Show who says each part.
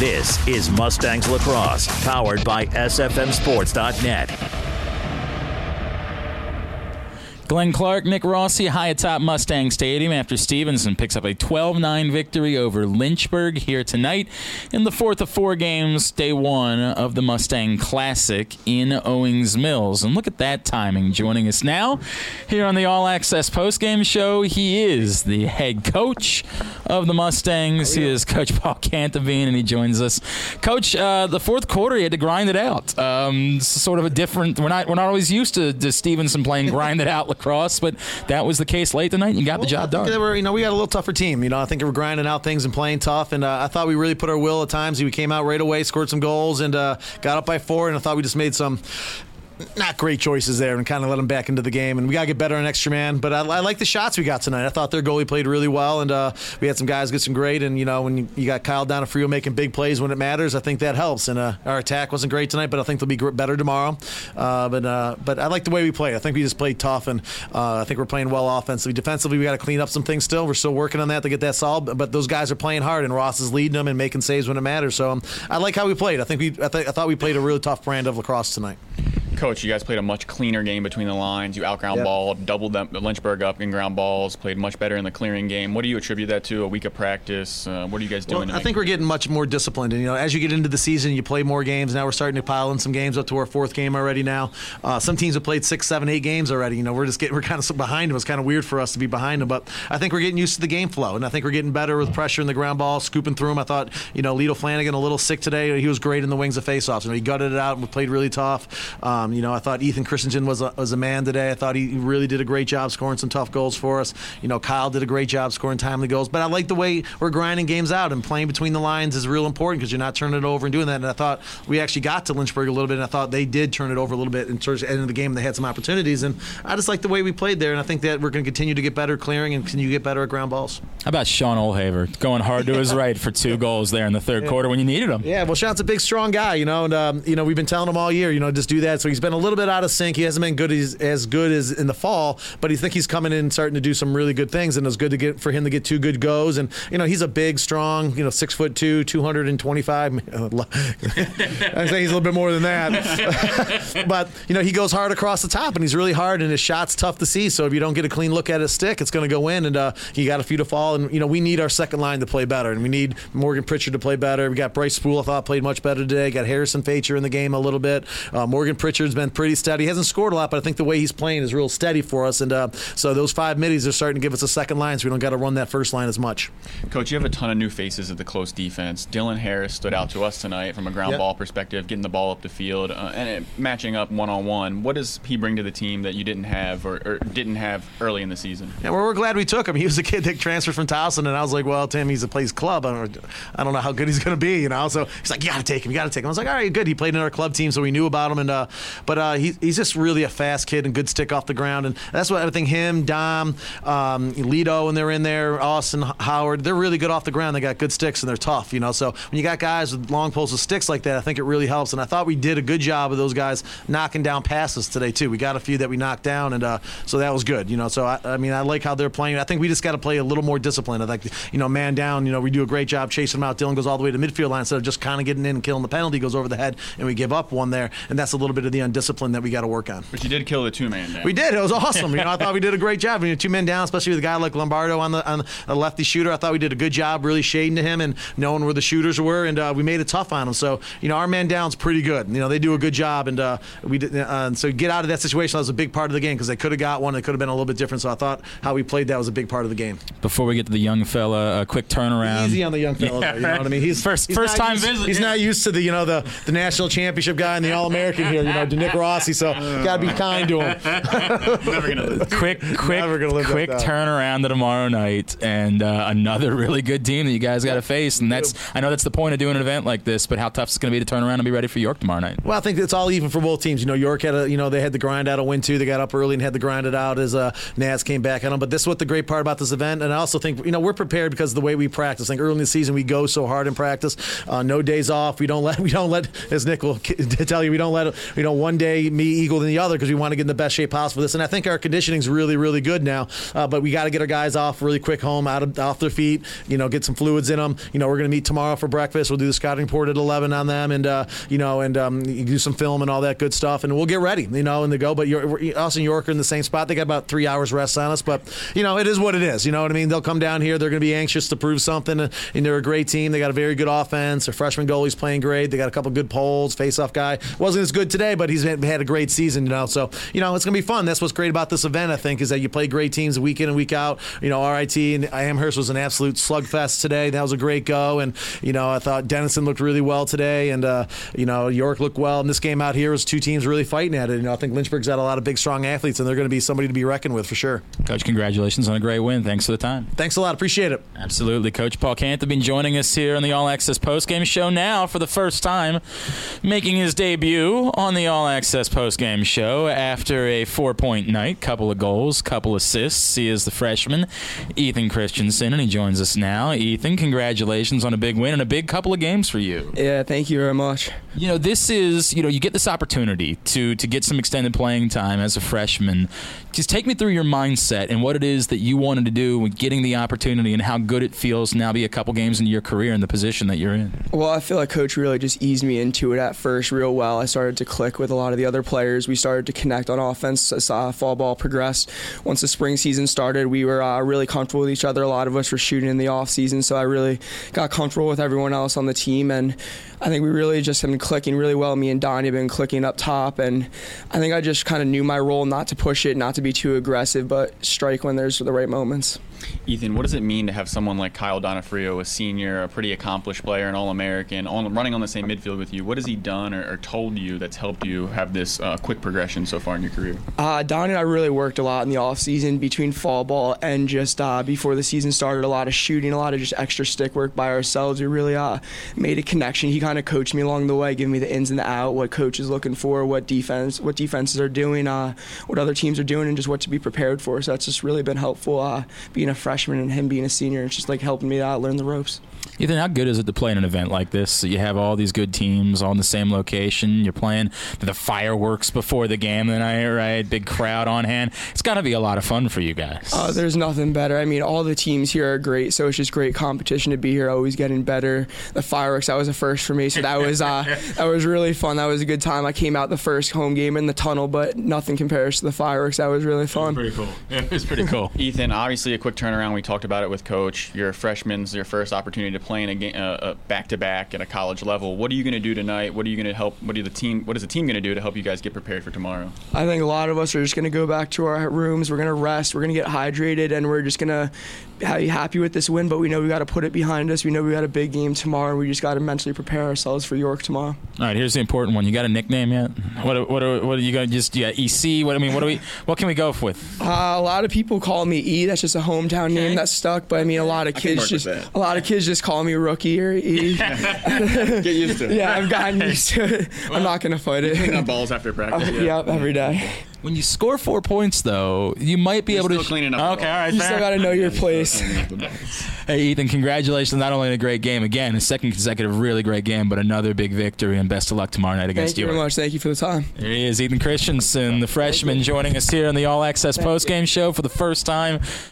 Speaker 1: This is Mustangs Lacrosse, powered by SFMSports.net.
Speaker 2: Glenn Clark, Nick Rossi, high atop Mustang Stadium after Stevenson picks up a 12-9 victory over Lynchburg here tonight in the fourth of four games, day one of the Mustang Classic in Owings Mills. And look at that timing. Joining us now here on the All Access postgame show, he is the head coach of the Mustangs. He is Coach Paul Cantavine, and he joins us. Coach, the fourth quarter, he had to grind it out. Sort of a different. We're not always used to Stevenson playing grind it out lacrosse, but that was the case late tonight, and you got the job done.
Speaker 3: We got a little tougher team. I think they were grinding out things and playing tough, and I thought we really put our will at times. We came out right away, scored some goals, and got up by 4, and I thought we just made some not great choices there and kind of let them back into the game. And we got to get better on extra man. But I like the shots we got tonight. I thought their goalie played really well, and we had some guys get some great. And, when you got Kyle Donofrio making big plays when it matters, I think that helps. And our attack wasn't great tonight, but I think they'll be better tomorrow. But I like the way we play. I think we just played tough, and I think we're playing well offensively. Defensively, we got to clean up some things still. We're still working on that to get that solved. But those guys are playing hard, and Ross is leading them and making saves when it matters. So I like how we played. I thought we played a really tough brand of lacrosse tonight.
Speaker 4: Coach, you guys played a much cleaner game between the lines. You outground balled, doubled Lynchburg up in ground balls, played much better in the clearing game. What do you attribute that to? A week of practice? What are you guys doing?
Speaker 3: I think we're getting much more disciplined. And, as you get into the season, you play more games. Now we're starting to pile in some games up to our fourth game already now. Some teams have played 6, 7, 8 games already. We're kind of behind them. It's kind of weird for us to be behind them. But I think we're getting used to the game flow. And I think we're getting better with pressure in the ground ball, scooping through them. I thought, Lito Flanagan a little sick today. He was great in the wings of faceoffs. He gutted it out and played really tough. I thought Ethan Christensen was a man today. I thought he really did a great job scoring some tough goals for us. Kyle did a great job scoring timely goals. But I like the way we're grinding games out, and playing between the lines is real important because you're not turning it over and doing that. And I thought we actually got to Lynchburg a little bit, and I thought they did turn it over a little bit in terms of the end of the game. They had some opportunities, and I just like the way we played there, and I think that we're going to continue to get better clearing and continue to get better at ground balls.
Speaker 2: How about Sean Olhaver going hard to his right for 2 goals there in the third quarter when you needed him?
Speaker 3: Yeah, well, Sean's a big, strong guy, and we've been telling him all year, just do that. So he's been a little bit out of sync. He hasn't been as good as in the fall, but I think he's coming in and starting to do some really good things, and it's good for him to get 2 good goes. And he's a big, strong, 6'2", 225. I'd say he's a little bit more than that, but he goes hard across the top, and he's really hard, and his shot's tough to see. So if you don't get a clean look at his stick, it's going to go in, and he got a few to fall. And we need our second line to play better, and we need Morgan Pritchard to play better. We got Bryce Spool, I thought, played much better today. Got Harrison Facher in the game a little bit. Morgan Pritchard's been pretty steady. He hasn't scored a lot, but I think the way he's playing is real steady for us. And so those 5 middies are starting to give us a second line, so we don't got to run that first line as much.
Speaker 4: Coach, you have a ton of new faces at the close defense. Dylan Harris stood out to us tonight from a ground ball perspective, getting the ball up the field and matching up one-on-one. What does he bring to the team that you didn't have or didn't have early in the season?
Speaker 3: Yeah, well, we're glad we took him. He was a kid that transferred from Towson, and I was like, well, Tim, he's a plays club. I don't know how good he's going to be, So he's like, you got to take him. I was like, all right, good. He played in our club team, so we knew about him. But he's just really a fast kid and good stick off the ground. And that's what I think him, Dom, Lito, when they're in there, Austin, Howard, they're really good off the ground. They got good sticks, and they're tough, So when you got guys with long poles with sticks like that, I think it really helps. And I thought we did a good job of those guys knocking down passes today, too. We got a few that we knocked down, and so that was good, So, I like how they're playing. I think we just got to play a little more disciplined. I think, man down, we do a great job chasing them out. Dylan goes all the way to the midfield line instead of just kind of getting in and killing the penalty, goes over the head, and we give up one there. And that's a little bit of the undiscipline that we got to work on.
Speaker 4: But you did kill the 2-man down.
Speaker 3: We did. It was awesome. I thought we did a great job. 2 men down, especially with a guy like Lombardo on the lefty shooter. I thought we did a good job really shading to him and knowing where the shooters were, and we made it tough on him. So, our man down's pretty good. They do a good job, and we did. So get out of that situation. That was a big part of the game because they could have got one. It could have been a little bit different. So I thought how we played that was a big part of the game.
Speaker 2: Before we get to the young fella, a quick turnaround.
Speaker 3: Easy on the young fella. Yeah, there, what I mean? He's
Speaker 2: first time visit.
Speaker 3: He's not used to the national championship guy and the All-American here. To Nick Rossi. So got to be kind to him.
Speaker 4: Never gonna live.
Speaker 2: Quick turnaround to tomorrow night, and another really good team that you guys got to face. And I know that's the point of doing an event like this. But how tough is it going to be to turn around and be ready for York tomorrow night?
Speaker 3: Well, I think it's all even for both teams. York had they had to grind out a win too. They got up early and had to grind it out as Nats came back on them. But this is what the great part about this event. And I also think we're prepared because of the way we practice. I think early in the season we go so hard in practice. No days off. We don't let as Nick will tell you, we don't one day me eagle than the other because we want to get in the best shape possible for this. And I think our conditioning's really, really good now. But we got to get our guys off really quick home, off their feet, get some fluids in them. We're going to meet tomorrow for breakfast. We'll do the scouting report at 11 on them and, do some film and all that good stuff. And we'll get ready, and they go. But us and York are in the same spot. They got about 3 hours rest on us. But, it is what it is. You know what I mean? They'll come down here. They're going to be anxious to prove something. And they're a great team. They got a very good offense. Their freshman goalie's playing great. They got a couple good polls. Face-off guy wasn't as good today, but he's had a great season. So it's going to be fun. That's what's great about this event. I think is that you play great teams week in and week out. RIT and Amherst was an absolute slugfest today. That was a great go. And I thought Denison looked really well today, and York looked well. And this game out here was two teams really fighting at it. I think Lynchburg's got a lot of big, strong athletes, and they're going to be somebody to be reckoned with for sure.
Speaker 2: Coach, congratulations on a great win. Thanks for the time.
Speaker 3: Thanks a lot. Appreciate it.
Speaker 2: Absolutely. Coach Paul Cantabine joining us here on the All Access postgame show now for the first time, making his debut on the All Access postgame show after a 4-point night, couple of goals, couple assists. He is the freshman, Ethan Christensen, and he joins us now. Ethan, congratulations on a big win and a big couple of games for you.
Speaker 5: Yeah, thank you very much.
Speaker 2: This is, you get this opportunity to get some extended playing time as a freshman. Just take me through your mindset and what it is that you wanted to do with getting the opportunity and how good it feels to now be a couple games into your career in the position that you're in.
Speaker 5: Well, I feel like Coach really just eased me into it at first real well. I started to click with a lot of the other players. We started to connect on offense as fall ball progressed. Once the spring season started, we were really comfortable with each other. A lot of us were shooting in the off season, so I really got comfortable with everyone else on the team, and I think we really just have been clicking really well. Me and Donnie have been clicking up top, and I think I just kind of knew my role, not to push it, not to be too aggressive, but strike when there's the right moments.
Speaker 4: Ethan, what does it mean to have someone like Kyle Donofrio, a senior, a pretty accomplished player, an All-American, running on the same midfield with you? What has he done or told you that's helped you have this quick progression so far in your career?
Speaker 5: Don and I really worked a lot in the off-season between fall ball and just before the season started, a lot of shooting, a lot of just extra stick work by ourselves. We really made a connection. He kind of coached me along the way, giving me the ins and the out, what coach is looking for, what defenses are doing, what other teams are doing, and just what to be prepared for. So that's just really been helpful being a freshman and him being a senior. It's just helping me out, learn the ropes.
Speaker 2: Ethan, how good is it to play in an event like this? So you have all these good teams all in the same location. You're playing the fireworks before the game tonight, right? Big crowd on hand. It's got to be a lot of fun for you guys.
Speaker 5: There's nothing better. I mean, all the teams here are great, so it's just great competition to be here, always getting better. The fireworks, that was a first for me, so that was that was really fun. That was a good time. I came out the first home game in the tunnel, but nothing compares to the fireworks. That was really fun.
Speaker 2: Pretty cool. It was pretty cool.
Speaker 4: Ethan, obviously a quick turnaround. We talked about it with Coach. You're a freshman. It's your first opportunity to play in a game, back-to-back at a college level. What are you going to do tonight? What are you going to help? What is the team going to do to help you guys get prepared for tomorrow?
Speaker 5: I think a lot of us are just going to go back to our rooms. We're going to rest. We're going to get hydrated, and we're just going to be happy with this win. But we know we got to put it behind us. We know we got a big game tomorrow, and we just got to mentally prepare ourselves for York tomorrow.
Speaker 2: All right, here's the important one. You got a nickname yet? What are you going to just? You got EC? What can we go with?
Speaker 5: A lot of people call me E. That's just a hometown name that's stuck. But I mean, a lot of kids just call me Rookie or E.
Speaker 4: Get used to it.
Speaker 5: Yeah, I've gotten used to it. Well, I'm not going to fight it.
Speaker 4: Clean up balls after practice.
Speaker 5: Yep, every day.
Speaker 2: When you score 4 points, though, you might be able to.
Speaker 4: Still cleaning up.
Speaker 2: Okay, all right.
Speaker 5: You still got to know your place.
Speaker 2: Hey, Ethan, congratulations not only on a great game, again, a second consecutive really great game, but another big victory, and best of luck tomorrow night against York.
Speaker 5: Thank you very much. Thank you for the time.
Speaker 2: There he is, Ethan Christensen, the freshman, joining us here on the All Access postgame show for the first time.